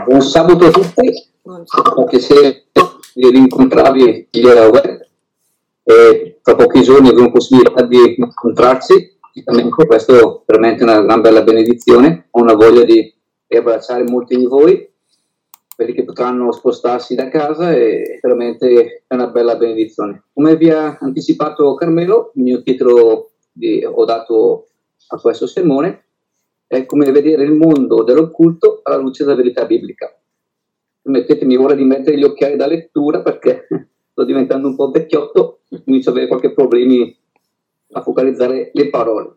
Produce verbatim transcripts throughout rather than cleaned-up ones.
Buon sabato a tutti, ho piacere di rincontrarvi via web e tra pochi giorni avremo possibilità di incontrarci, questo è veramente una gran bella benedizione, ho una voglia di abbracciare molti di voi, quelli che potranno spostarsi da casa, e veramente è una bella benedizione. Come vi ha anticipato Carmelo, il mio titolo di, ho dato a questo sermone è come vedere il mondo dell'occulto alla luce della verità biblica. Permettetemi ora di mettere gli occhiali da lettura perché sto diventando un po' vecchiotto, inizio ad avere qualche problemi a focalizzare le parole.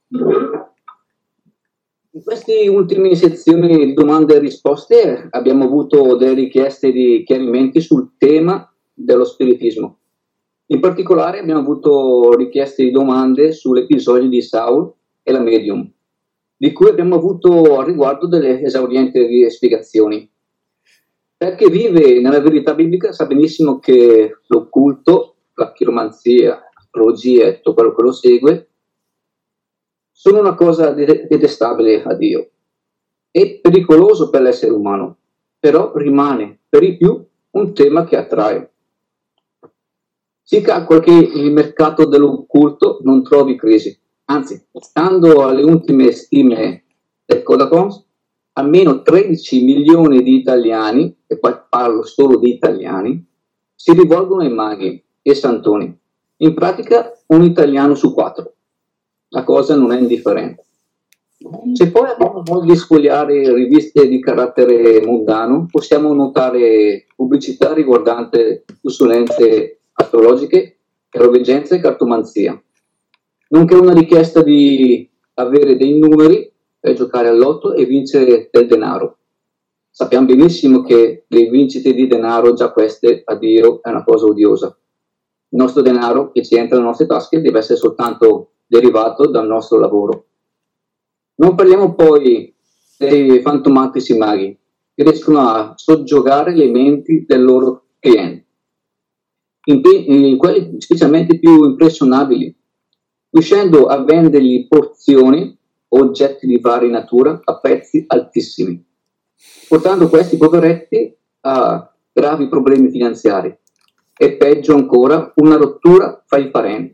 In queste ultime sezioni di domande e risposte abbiamo avuto delle richieste di chiarimenti sul tema dello spiritismo. In particolare abbiamo avuto richieste di domande sull'episodio di Saul e la medium, di cui abbiamo avuto a riguardo delle esaurienti spiegazioni. Per chi vive nella verità biblica sa benissimo che l'occulto, la chiromanzia, l'astrologia e tutto quello che lo segue sono una cosa detestabile a Dio e pericoloso per l'essere umano, però rimane per di più un tema che attrae. Si calcola che il mercato dell'occulto non trovi crisi, anzi, stando alle ultime stime del Codacons, almeno tredici milioni di italiani, e qua parlo solo di italiani, si rivolgono ai maghi e santoni. In pratica un italiano su quattro. La cosa non è indifferente. Se poi abbiamo voglia di sfogliare riviste di carattere mondano, possiamo notare pubblicità riguardante consulenze astrologiche, chiaroveggenza e cartomanzia, nonché una richiesta di avere dei numeri per giocare all'otto e vincere del denaro. Sappiamo benissimo che le vincite di denaro, già queste, a Dio, è una cosa odiosa. Il nostro denaro che ci entra nelle nostre tasche deve essere soltanto derivato dal nostro lavoro. Non parliamo poi dei fantomatici maghi che riescono a soggiogare le menti del loro cliente, in, in quelli specialmente più impressionabili, riuscendo a vendergli porzioni o oggetti di varia natura a prezzi altissimi, portando questi poveretti a gravi problemi finanziari e peggio ancora una rottura fra i parenti.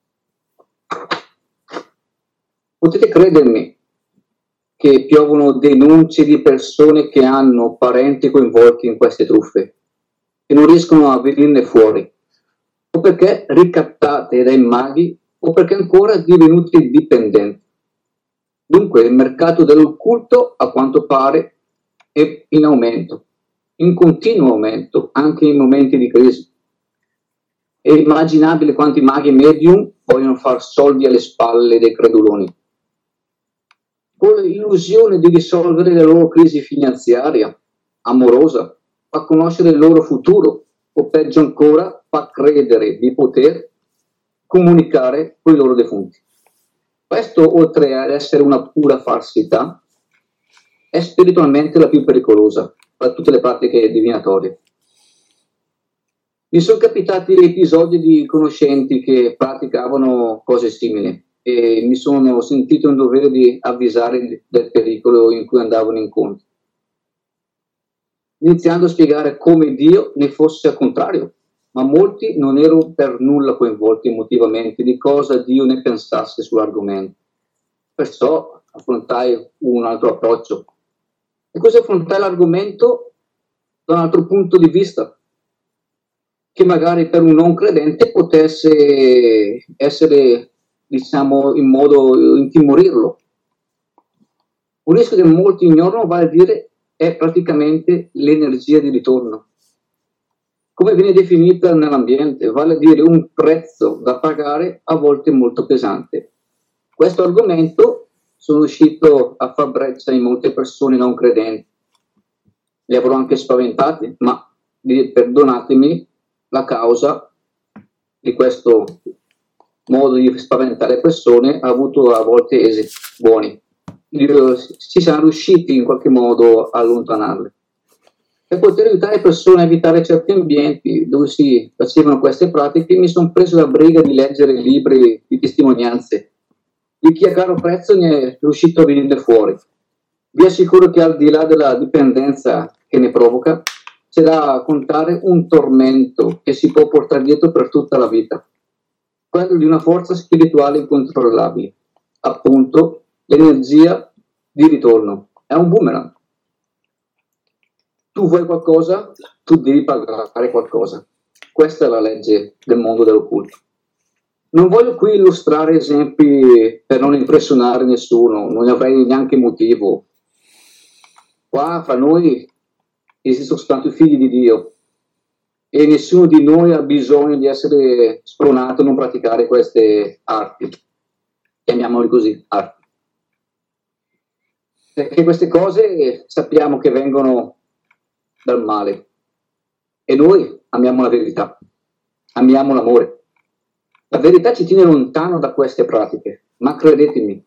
Potete credermi che piovono denunce di persone che hanno parenti coinvolti in queste truffe, che non riescono a venirne fuori, o perché ricattate dai maghi, o perché ancora divenuti dipendenti. Dunque il mercato dell'occulto, a quanto pare, è in aumento, in continuo aumento, anche in momenti di crisi. È immaginabile quanti maghi medium vogliono far soldi alle spalle dei creduloni, con l'illusione di risolvere la loro crisi finanziaria, amorosa, fa conoscere il loro futuro, o peggio ancora, fa credere di poter comunicare con i loro defunti. Questo, oltre ad essere una pura falsità, è spiritualmente la più pericolosa tra tutte le pratiche divinatorie. Mi sono capitati episodi di conoscenti che praticavano cose simili e mi sono sentito in dovere di avvisare del pericolo in cui andavano incontro, iniziando a spiegare come Dio ne fosse al contrario, ma molti non erano per nulla coinvolti emotivamente di cosa Dio ne pensasse sull'argomento. Perciò affrontai un altro approccio. E così affrontai l'argomento da un altro punto di vista, che magari per un non credente potesse essere, diciamo, in modo intimorirlo. Un rischio che molti ignorano, vale a dire, è praticamente l'energia di ritorno. Come viene definita nell'ambiente, vale a dire un prezzo da pagare a volte molto pesante. Questo argomento sono riuscito a far breccia in molte persone non credenti. Li avrò anche spaventati, ma perdonatemi, la causa di questo modo di spaventare persone ha avuto a volte esiti buoni. Si sono riusciti in qualche modo a allontanarle. Per poter aiutare le persone a evitare certi ambienti dove si facevano queste pratiche, mi sono preso la briga di leggere libri di testimonianze di chi a caro prezzo ne è riuscito a venire fuori, Vi assicuro che al di là della dipendenza che ne provoca, c'è da contare un tormento che si può portare dietro per tutta la vita, quello di una forza spirituale incontrollabile, appunto l'energia di ritorno. È un boomerang. Tu vuoi qualcosa, tu devi pagare qualcosa. Questa è la legge del mondo dell'occulto. Non voglio qui illustrare esempi per non impressionare nessuno, non ne avrei neanche motivo. Qua fra noi esistono soltanto i figli di Dio e nessuno di noi ha bisogno di essere spronato a non praticare queste arti, chiamiamoli così, arti. Perché queste cose sappiamo che vengono dal male e noi amiamo la verità, amiamo l'amore. La verità ci tiene lontano da queste pratiche, ma credetemi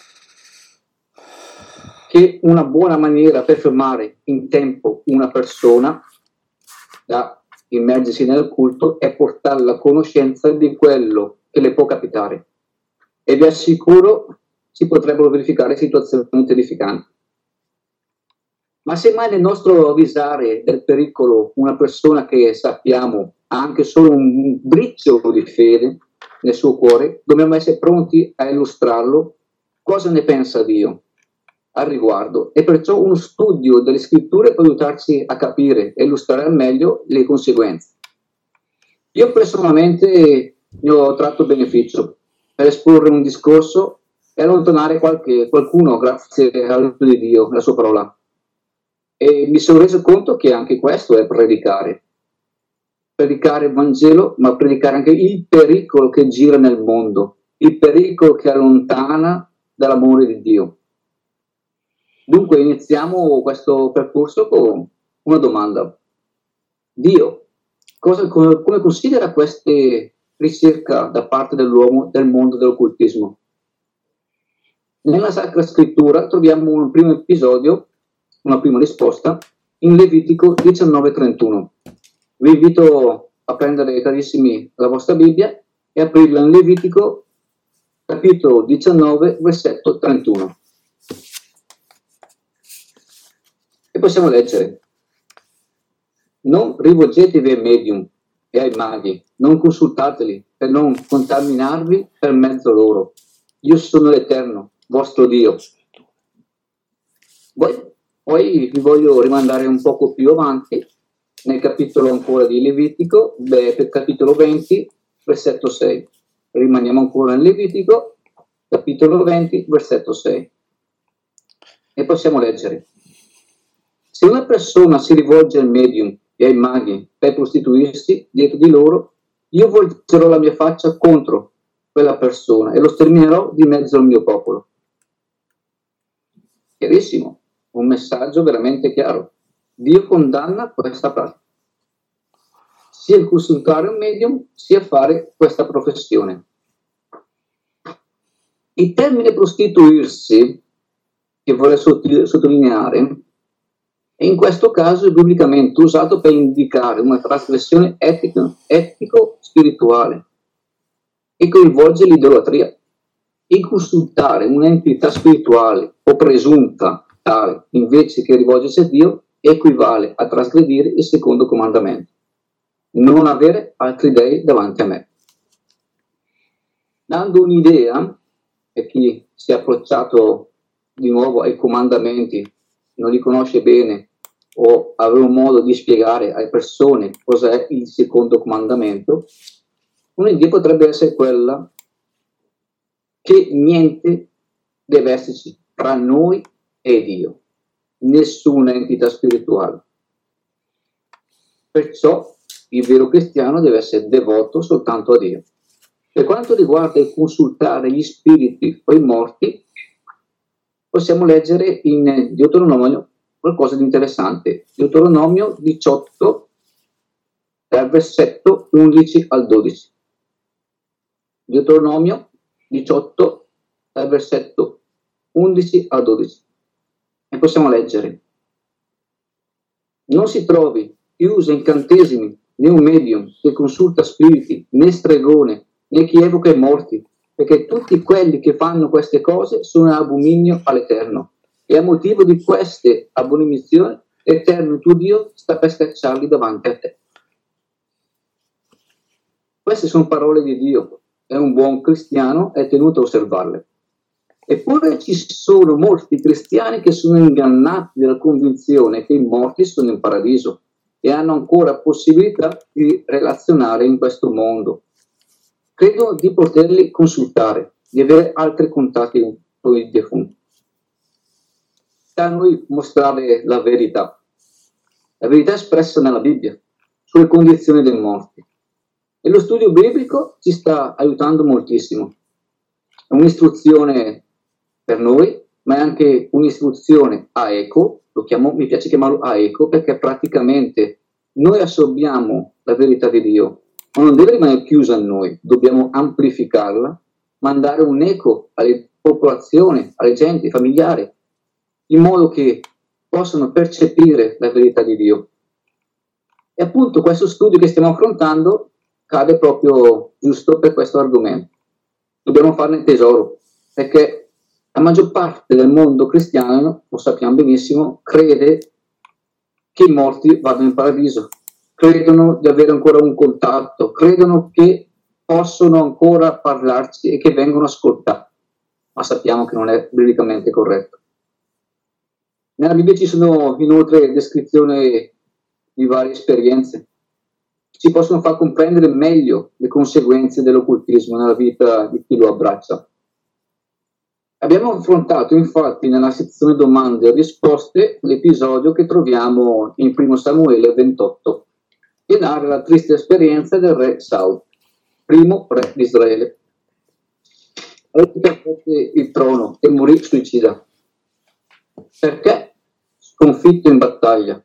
che una buona maniera per fermare in tempo una persona da immergersi nel culto è portarla a conoscenza di quello che le può capitare. E vi assicuro si potrebbero verificare situazioni terrificanti. Ma se mai nel nostro avvisare del pericolo una persona che sappiamo ha anche solo un briciolo di fede nel suo cuore, dobbiamo essere pronti a illustrarlo cosa ne pensa Dio al riguardo, e perciò uno studio delle scritture può aiutarci a capire e illustrare al meglio le conseguenze. Io personalmente ne ho tratto beneficio per esporre un discorso e allontanare qualche, qualcuno grazie all'aiuto di Dio, la sua parola. E mi sono reso conto che anche questo è predicare. Predicare il Vangelo, ma predicare anche il pericolo che gira nel mondo, il pericolo che allontana dall'amore di Dio. Dunque iniziamo questo percorso con una domanda. Dio, cosa, come considera queste ricerche da parte dell'uomo del mondo dell'occultismo? Nella Sacra Scrittura troviamo un primo episodio, una prima risposta, in Levitico diciannove trentuno. Vi invito a prendere, carissimi, la vostra Bibbia e aprirla in Levitico, capitolo diciannove, versetto trentuno. E possiamo leggere: non rivolgetevi ai medium e ai maghi, non consultateli per non contaminarvi per mezzo loro. Io sono l'Eterno, vostro Dio. Poi, poi vi voglio rimandare un poco più avanti, nel capitolo ancora di Levitico, beh, capitolo venti, versetto sei. Rimaniamo ancora in Levitico, capitolo venti, versetto sei. E possiamo leggere: se una persona si rivolge al medium e ai maghi per prostituirsi dietro di loro, io volgerò la mia faccia contro quella persona e lo sterminerò di mezzo al mio popolo. Chiarissimo, un messaggio veramente chiaro. Dio condanna questa pratica, sia il consultare un medium, sia fare questa professione. Il termine prostituirsi, che vorrei sottolineare, e in questo caso è biblicamente usato per indicare una trasgressione etico-spirituale e coinvolge l'idolatria. Il consultare un'entità spirituale o presunta tale invece che rivolgersi a Dio equivale a trasgredire il secondo comandamento: non avere altri dei davanti a me. Dando un'idea, per chi si è approcciato di nuovo ai comandamenti, non li conosce bene o avere un modo di spiegare alle persone cos'è il secondo comandamento, un'idea potrebbe essere quella che niente deve esserci tra noi e Dio, nessuna entità spirituale. Perciò il vero cristiano deve essere devoto soltanto a Dio. Per quanto riguarda il consultare gli spiriti o i morti, possiamo leggere in Deuteronomio qualcosa di interessante. Deuteronomio diciotto, dal versetto undici al dodici. Deuteronomio diciotto, dal versetto undici al dodici. E possiamo leggere: non si trovi chi usa incantesimi, né un medium che consulta spiriti, né stregone, né chi evoca i morti, perché tutti quelli che fanno queste cose sono abominio all'Eterno. e a motivo di queste abominazioni l'Eterno tuo Dio sta per scacciarli davanti a te. Queste sono parole di Dio e un buon cristiano è tenuto a osservarle. Eppure ci sono molti cristiani che sono ingannati dalla convinzione che i morti sono in paradiso e hanno ancora possibilità di relazionare in questo mondo. Credo di poterli consultare, di avere altri contatti con i defunti. Sta a noi mostrare la verità, la verità espressa nella Bibbia sulle condizioni dei morti. E lo studio biblico ci sta aiutando moltissimo. È un'istruzione per noi, ma è anche un'istruzione a eco, lo chiamo, mi piace chiamarlo a eco, perché praticamente noi assorbiamo la verità di Dio, ma non deve rimanere chiusa a noi, dobbiamo amplificarla, mandare un eco alle popolazioni, alle gente, ai familiari, in modo che possano percepire la verità di Dio. E appunto questo studio che stiamo affrontando cade proprio giusto per questo argomento. Dobbiamo farne tesoro, perché la maggior parte del mondo cristiano, lo sappiamo benissimo, crede che i morti vadano in paradiso, credono di avere ancora un contatto, credono che possono ancora parlarci e che vengono ascoltati, ma sappiamo che non è biblicamente corretto. Nella Bibbia ci sono inoltre descrizioni di varie esperienze, ci possono far comprendere meglio le conseguenze dell'occultismo nella vita di chi lo abbraccia. Abbiamo affrontato infatti nella sezione domande e risposte l'episodio che troviamo in primo Samuele ventotto, che narra la triste esperienza del re Saul, primo re di Israele. Prese il trono e morì suicida. Perché? Sconfitto in battaglia.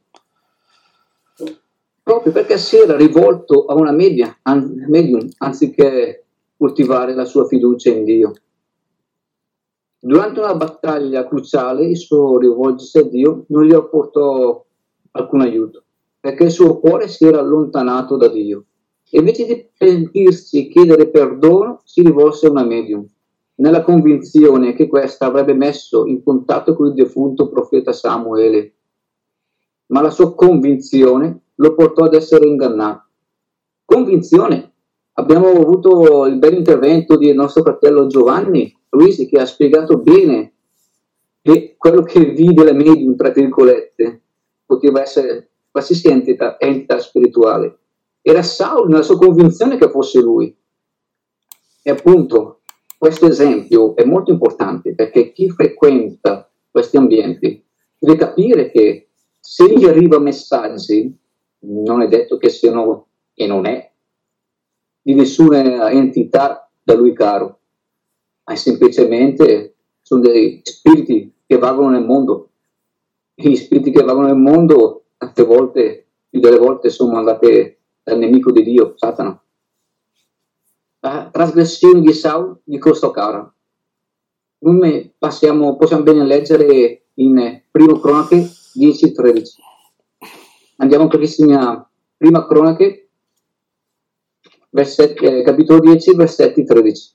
Proprio perché si era rivolto a una media, an- medium anziché coltivare la sua fiducia in Dio. Durante una battaglia cruciale il suo rivolgersi a Dio non gli apportò alcun aiuto, perché il suo cuore si era allontanato da Dio. E invece di pentirsi e chiedere perdono, si rivolse a una medium, nella convinzione che questa avrebbe messo in contatto con il defunto profeta Samuele. Ma la sua convinzione lo portò ad essere ingannato. Convinzione. Abbiamo avuto il bel intervento di nostro fratello Giovanni Luisi, che ha spiegato bene che quello che vide la medium, tra virgolette, poteva essere qualsiasi entità, entità spirituale. Era Saul nella sua convinzione che fosse lui. E appunto questo esempio è molto importante, perché chi frequenta questi ambienti deve capire che se gli arriva messaggi, non è detto che siano, e non è, di nessuna entità da lui caro, ma semplicemente sono dei spiriti che vagano nel mondo. E gli spiriti che vagano nel mondo, tante volte, più delle volte, sono mandate dal nemico di Dio, Satana. La trasgressione di Saul gli costò cara. Noi passiamo, possiamo bene leggere in Primo Cronache dieci tredici. Andiamo carissimi a Prima Cronache, versetti, eh, capitolo dieci, versetti tredici.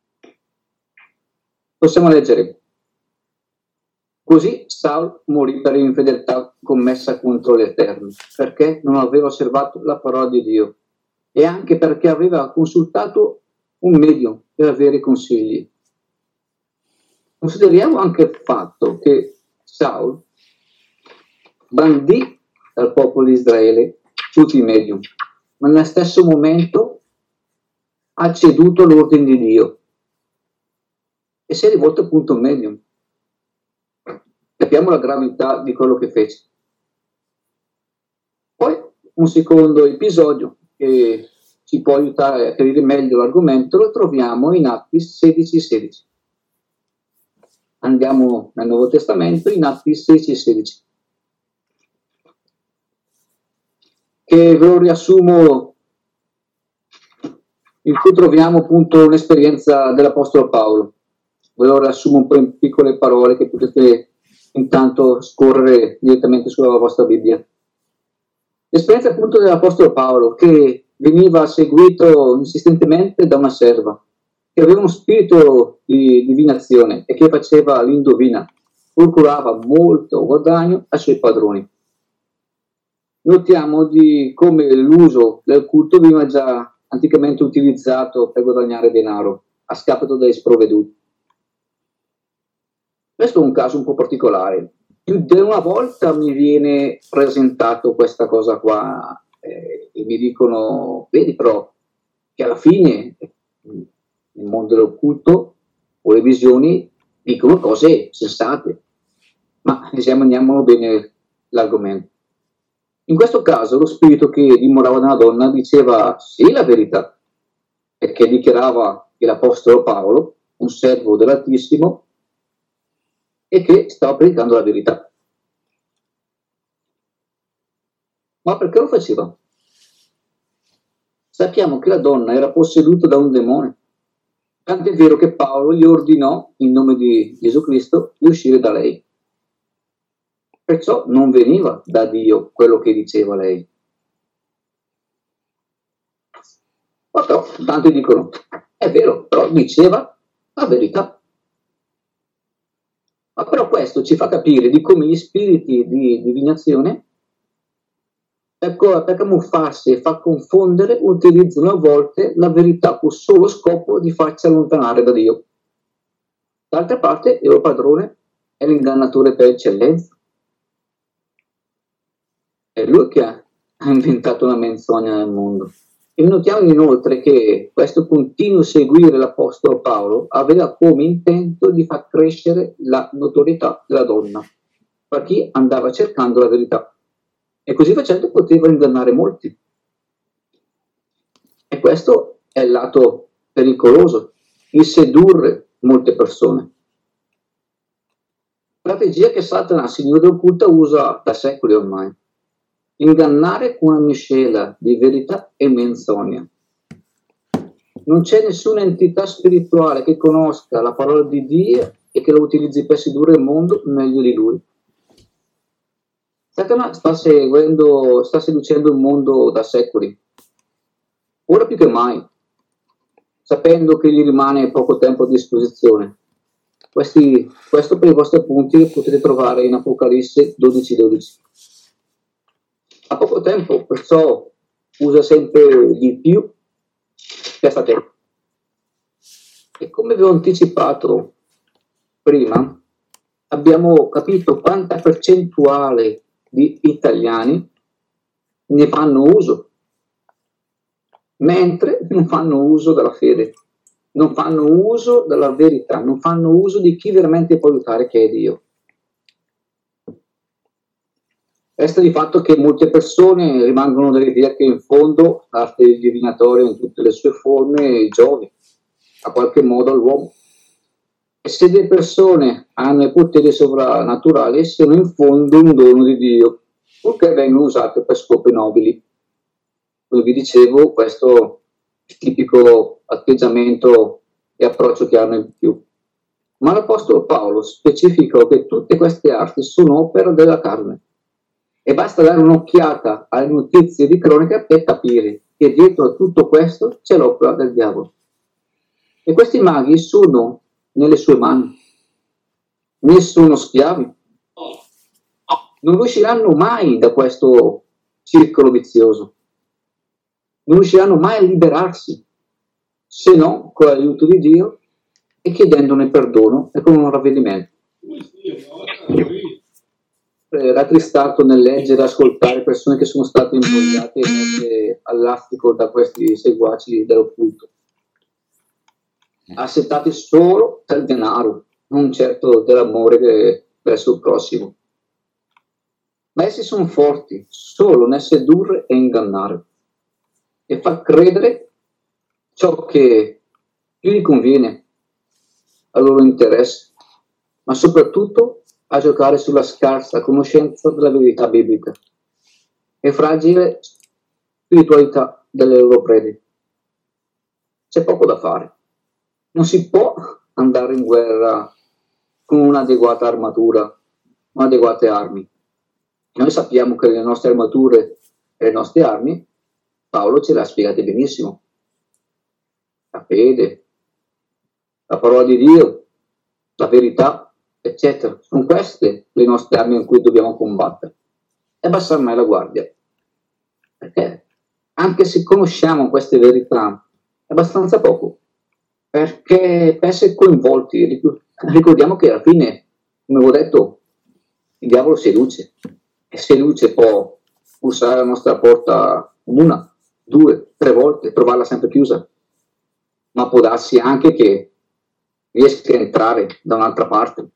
Possiamo leggere: così Saul morì per l'infedeltà commessa contro l'Eterno, perché non aveva osservato la parola di Dio e anche perché aveva consultato un medium per avere consigli. Consideriamo anche il fatto che Saul bandì dal popolo di Israele tutti i medium, ma nello stesso momento ha ceduto all'ordine di Dio e si è rivolto appunto al medium. Capiamo la gravità di quello che fece. Poi un secondo episodio che ci può aiutare a capire meglio l'argomento lo troviamo in Atti sedici sedici. Andiamo nel Nuovo Testamento, in Atti sedici sedici, che ve lo riassumo, in cui troviamo appunto un'esperienza dell'Apostolo Paolo. Ve lo riassumo un po' in piccole parole che potete intanto scorrere direttamente sulla vostra Bibbia. L'esperienza appunto dell'Apostolo Paolo, che veniva seguito insistentemente da una serva che aveva uno spirito di divinazione e che faceva l'indovina. procurava molto guadagno ai suoi padroni. Notiamo di come l'uso del culto veniva già anticamente utilizzato per guadagnare denaro a scapito dei sprovveduti. Questo è un caso un po' particolare. Più di una volta mi viene presentato questa cosa qua eh, e mi dicono, vedi però, che alla fine nel mondo dell'occulto o le visioni dicono cose sensate, ma esaminiamo bene l'argomento. In questo caso lo spirito che dimorava nella donna diceva sì la verità, perché dichiarava che l'apostolo Paolo, un servo dell'Altissimo, e che stava predicando la verità. Ma perché lo faceva? Sappiamo che la donna era posseduta da un demone, tanto è vero che Paolo gli ordinò, in nome di Gesù Cristo, di uscire da lei. Perciò non veniva da Dio quello che diceva lei. Ma però, tanti dicono, è vero, però diceva la verità. Ma però questo ci fa capire di come gli spiriti di divinazione, per, per camuffarsi e far confondere, utilizzano a volte la verità con solo scopo di farci allontanare da Dio. D'altra parte, il loro padrone è l'ingannatore per eccellenza. È lui che ha inventato una menzogna nel mondo. E notiamo inoltre che questo continuo seguire l'Apostolo Paolo aveva come intento di far crescere la notorietà della donna, per chi andava cercando la verità. E così facendo poteva ingannare molti. E questo è il lato pericoloso, il sedurre molte persone. Strategia che Satana, signore occulta, usa da secoli ormai. Ingannare con una miscela di verità e menzogna. Non c'è nessuna entità spirituale che conosca la parola di Dio e che la utilizzi per sedurre il mondo meglio di lui. Satana sta seguendo, sta seducendo il mondo da secoli, ora più che mai, sapendo che gli rimane poco tempo a disposizione. Questi, questo per i vostri appunti potete trovare in Apocalisse dodici dodici. Ha poco tempo, perciò usa sempre di più testa a te. E come vi ho anticipato prima, abbiamo capito quanta percentuale di italiani ne fanno uso, mentre non fanno uso della fede, non fanno uso della verità, non fanno uso di chi veramente può aiutare, che è Dio. Resta di fatto che molte persone rimangono dell'idea che in fondo l'arte divinatoria in tutte le sue forme giovi a qualche modo all'uomo. E se le persone hanno i poteri sovrannaturali, sono in fondo un dono di Dio, purché vengono usate per scopi nobili. Come vi dicevo, questo è il tipico atteggiamento e approccio che hanno in più. Ma l'Apostolo Paolo specifica che tutte queste arti sono opera della carne. E basta dare un'occhiata alle notizie di cronaca per capire che dietro a tutto questo c'è l'opera del diavolo. E questi maghi sono nelle sue mani, ne sono schiavi. Non usciranno mai da questo circolo vizioso, non riusciranno mai a liberarsi, se non con l'aiuto di Dio e chiedendone perdono e con un ravvedimento. Rattristato nel leggere e ascoltare persone che sono state invogliate e messe all'astico da questi seguaci dell'occulto, assettati solo del denaro, non certo dell'amore verso il prossimo. Ma essi sono forti solo nel sedurre e ingannare e far credere ciò che più gli conviene al loro interesse, ma soprattutto a giocare sulla scarsa conoscenza della verità biblica e fragile spiritualità delle loro prede. C'è poco da fare. Non si può andare in guerra con un'adeguata armatura, con adeguate armi. Noi sappiamo che le nostre armature e le nostre armi, Paolo ce le ha spiegate benissimo. La fede, la parola di Dio, la verità eccetera. Sono queste le nostre armi in cui dobbiamo combattere. E abbassare mai la guardia. Perché anche se conosciamo queste verità, è abbastanza poco. Perché per essere coinvolti, ricordiamo che alla fine, come avevo detto, il diavolo seduce. E seduce può bussare la nostra porta una, due, tre volte, trovarla sempre chiusa. Ma può darsi anche che riesca a entrare da un'altra parte.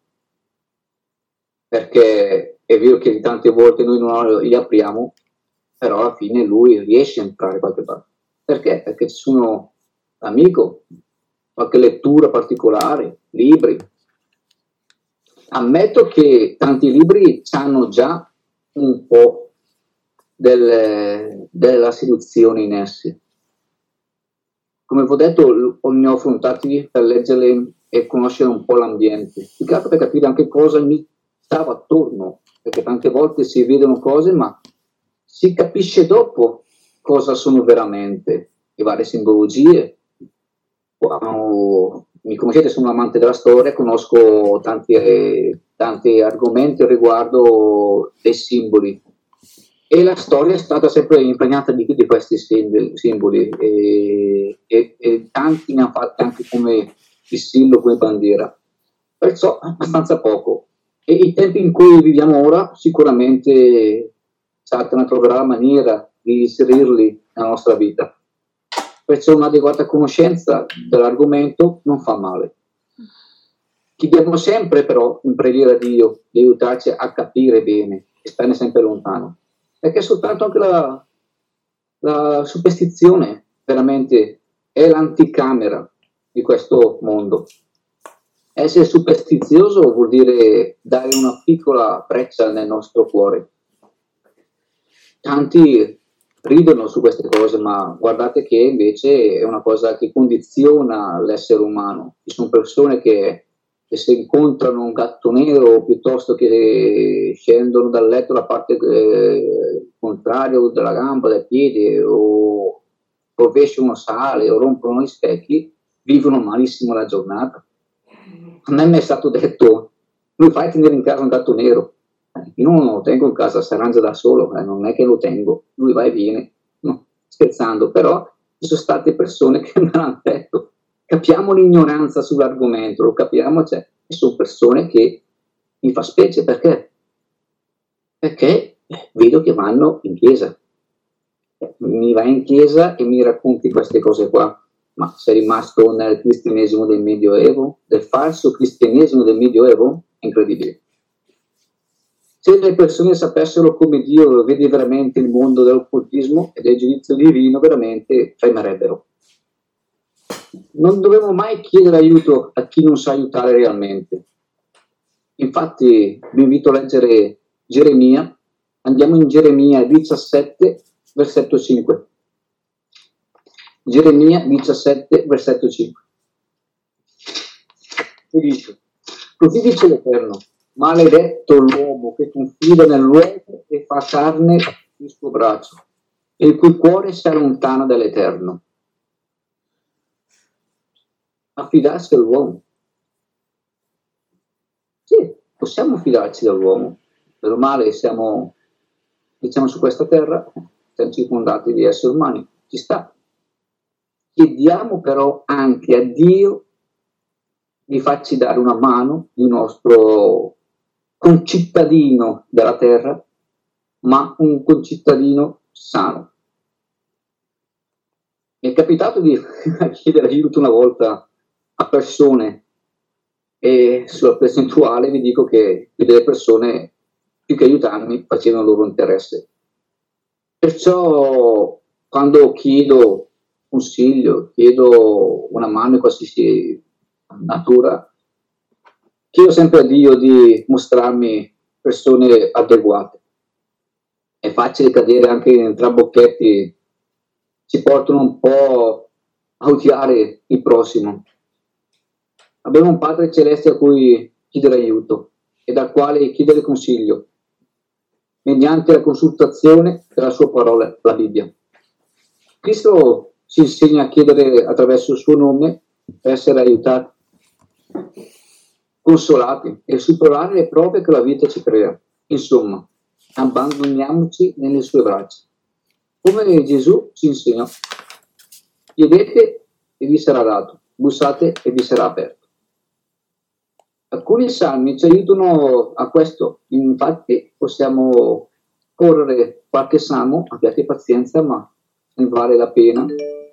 Perché è vero che tante volte noi non li apriamo, però alla fine lui riesce a entrare da qualche parte. Perché? Perché ci sono amico, qualche lettura particolare, libri. Ammetto che tanti libri hanno già un po' del, della seduzione in essi. Come vi ho detto, ne ho affrontati per leggerle e conoscere un po' l'ambiente. Più che altro per capire anche cosa mi stava attorno, perché tante volte si vedono cose, ma si capisce dopo cosa sono veramente le varie simbologie. Wow. Mi conoscete, sono un amante della storia, conosco tanti, eh, tanti argomenti riguardo dei simboli e la storia è stata sempre impregnata di, di questi simboli e, e, e tanti ne hanno fatti anche come il simbolo, come bandiera, perciò abbastanza poco. E i tempi in cui viviamo ora sicuramente Satana troverà la maniera di inserirli nella nostra vita. Perciò un'adeguata conoscenza dell'argomento non fa male. Chiediamo sempre però in preghiera a Dio di aiutarci a capire bene e starne sempre lontano, perché soltanto anche la, la superstizione veramente è l'anticamera di questo mondo. Essere superstizioso vuol dire dare una piccola breccia nel nostro cuore. Tanti ridono su queste cose, ma guardate che invece è una cosa che condiziona l'essere umano. Ci sono persone che, che se incontrano un gatto nero piuttosto che scendono dal letto la parte eh, contraria della gamba, del piede, o rovesciano sale o rompono gli specchi, vivono malissimo la giornata. A me mi è stato detto: lui fai tenere in casa un gatto nero. Io non lo tengo in casa, si arrangia da solo, eh, non è che lo tengo, lui va e viene, no, scherzando, però ci sono state persone che me l'hanno detto. Capiamo l'ignoranza sull'argomento, lo capiamo, cioè, e sono persone che mi fa specie, perché? Perché vedo che vanno in chiesa, mi vai in chiesa e mi racconti queste cose qua, ma sei rimasto nel cristianesimo del Medioevo, del falso cristianesimo del Medioevo? Incredibile. Se le persone sapessero come Dio vede veramente il mondo dell'occultismo e del giudizio divino, veramente tremerebbero. Non dovremmo mai chiedere aiuto a chi non sa aiutare realmente. Infatti vi invito a leggere Geremia. Andiamo in Geremia diciassette, versetto cinque. Geremia diciassette, versetto cinque. E dice: così dice l'Eterno: maledetto l'uomo che confida nell'uomo e fa carne il suo braccio, e il cui cuore si allontana dall'Eterno. Affidarsi all'uomo. Sì, possiamo fidarci dall'uomo. Per male siamo, diciamo, su questa terra, siamo circondati di esseri umani, ci sta. Chiediamo però anche a Dio di farci dare una mano di un nostro concittadino della terra, ma un concittadino sano. Mi è capitato di chiedere aiuto una volta a persone e sulla percentuale vi dico che delle persone, più che aiutarmi, facevano il loro interesse. Perciò quando chiedo consiglio, chiedo una mano in qualsiasi natura, chiedo sempre a Dio di mostrarmi persone adeguate. È facile cadere anche in trabocchetti, ci portano un po' a odiare il prossimo. Abbiamo un Padre Celeste a cui chiedere aiuto e dal quale chiedere consiglio, mediante la consultazione della sua parola, la Bibbia. Cristo ci insegna a chiedere attraverso il suo nome per essere aiutati. consolati e superare le prove che la vita ci crea. Insomma, abbandoniamoci nelle sue braccia. Come Gesù ci insegnò, chiedete e vi sarà dato, bussate e vi sarà aperto. Alcuni salmi ci aiutano a questo, infatti possiamo correre qualche salmo, abbiate pazienza, ma ne vale la pena.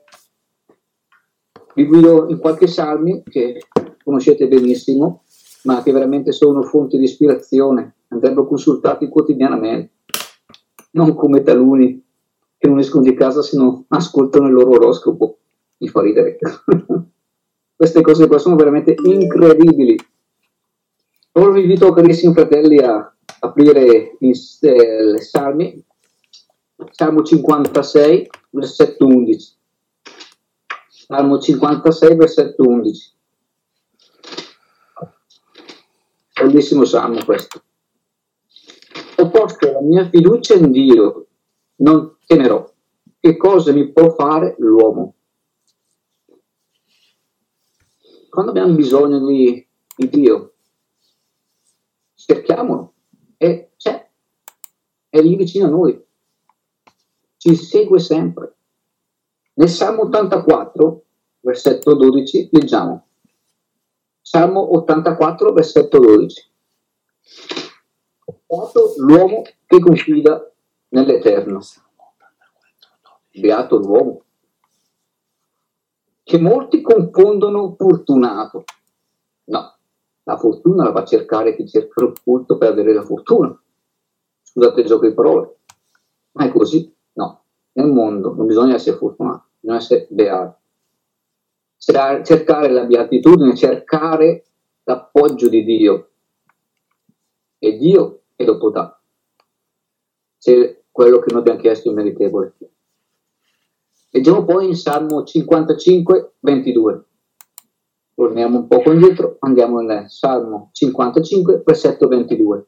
Vi guido in qualche salmi che conoscete benissimo, ma che veramente sono fonti di ispirazione, andrebbero consultati quotidianamente, non come taluni che non escono di casa se non ascoltano il loro oroscopo. Mi fa ridere. Queste cose qua sono veramente incredibili. Ora vi invito, carissimi fratelli, a aprire i eh, salmi. Salmo cinquantasei, versetto undici. Salmo cinquantasei, versetto undici. Bellissimo salmo questo. Ho posto la mia fiducia in Dio, non temerò. Che cosa mi può fare l'uomo? Quando abbiamo bisogno di, di Dio, cerchiamolo, e c'è, è lì vicino a noi, ci segue sempre. Nel Salmo ottantaquattro, versetto dodici, leggiamo. Salmo ottantaquattro, versetto dodici. Beato l'uomo che confida nell'Eterno. Beato l'uomo. Che molti confondono fortunato. No, la fortuna la va a cercare chi cerca il culto per avere la fortuna. Scusate il gioco di parole. Ma è così? No. Nel mondo non bisogna essere fortunati, bisogna essere beati. Cercare la beatitudine, cercare l'appoggio di Dio. E Dio è dopo dà. Se quello che noi abbiamo chiesto è meritevole. Leggiamo poi in Salmo cinquantacinque, ventidue. Torniamo un poco indietro, andiamo nel Salmo cinquantacinque, versetto ventidue.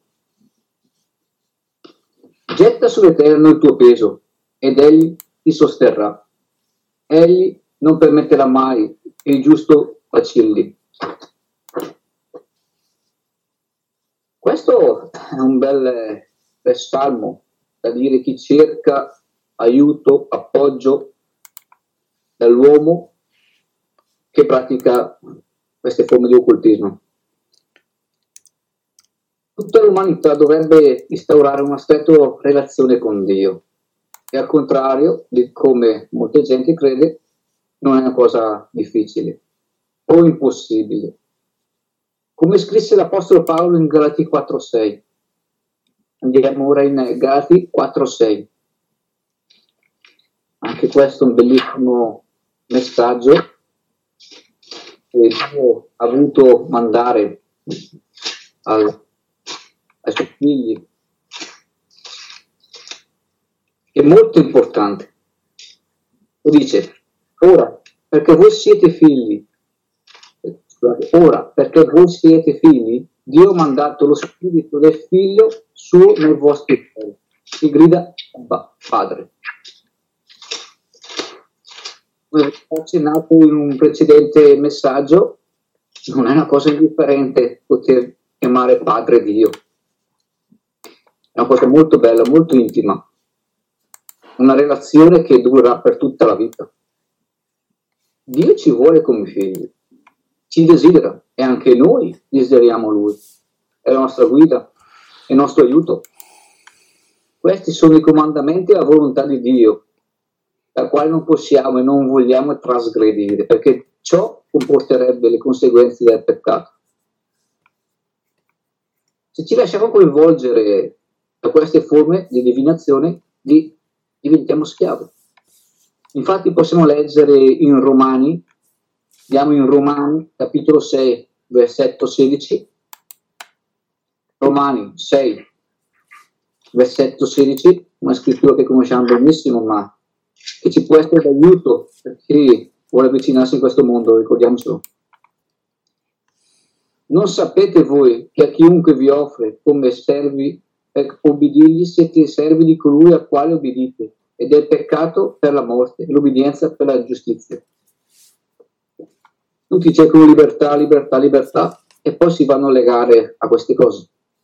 Getta sull'Eterno il tuo peso, ed egli ti sosterrà. Egli non permetterà mai che il giusto vacilli. Questo è un bel, bel salmo da dire chi cerca aiuto, appoggio dall'uomo che pratica queste forme di occultismo. Tutta l'umanità dovrebbe instaurare una stretta relazione con Dio e al contrario di come molta gente crede non è una cosa difficile o impossibile. Come scrisse l'Apostolo Paolo in Galati quattro sei. Andiamo ora in Galati quattro sei. Anche questo è un bellissimo messaggio che Dio ha voluto mandare al, ai suoi figli. È molto importante. Lo dice, ora, perché voi siete figli, ora, perché voi siete figli, Dio ha mandato lo spirito del figlio suo nei vostri cuori. Si grida Padre. Come ho accennato in un precedente messaggio, non è una cosa indifferente poter chiamare Padre Dio. È una cosa molto bella, molto intima. Una relazione che durerà per tutta la vita. Dio ci vuole come figli, ci desidera e anche noi desideriamo Lui. È la nostra guida, è il nostro aiuto. Questi sono i comandamenti e la volontà di Dio, la quale non possiamo e non vogliamo trasgredire, perché ciò comporterebbe le conseguenze del peccato. Se ci lasciamo coinvolgere da queste forme di divinazione, di, diventiamo schiavi. Infatti possiamo leggere in Romani, andiamo in Romani, capitolo sei, versetto sedici, Romani sei, versetto sedici, una scrittura che conosciamo benissimo, ma che ci può essere d'aiuto per chi vuole avvicinarsi in questo mondo, ricordiamocelo. Non sapete voi che a chiunque vi offre come servi per ubbidirgli siete servi di colui al quale obbedite, ed è il peccato per la morte e l'obbedienza per la giustizia. Tutti cercano libertà, libertà, libertà, e poi si vanno a legare a queste cose.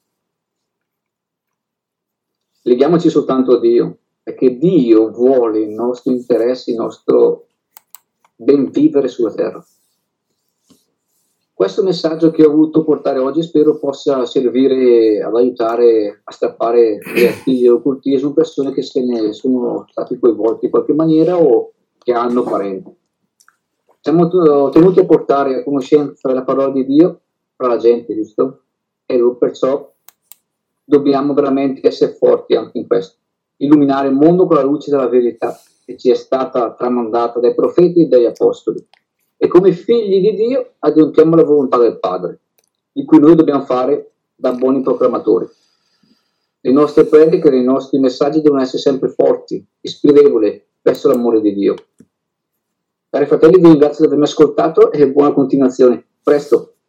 Leghiamoci soltanto a Dio, perché Dio vuole il nostro interesse, il nostro ben vivere sulla terra. Questo messaggio che ho voluto portare oggi spero possa servire ad aiutare a strappare gli artigli dell'occultismo persone che se ne sono stati coinvolti in qualche maniera o che hanno parenti. Siamo tenuti a portare a conoscenza della parola di Dio tra la gente, giusto? E perciò dobbiamo veramente essere forti anche in questo. Illuminare il mondo con la luce della verità che ci è stata tramandata dai profeti e dagli apostoli. E come figli di Dio adempiamo la volontà del Padre, di cui noi dobbiamo fare da buoni proclamatori. Le nostre prediche, i nostri messaggi devono essere sempre forti, ispirevoli verso l'amore di Dio. Cari fratelli, vi ringrazio di avermi ascoltato e buona continuazione. Presto!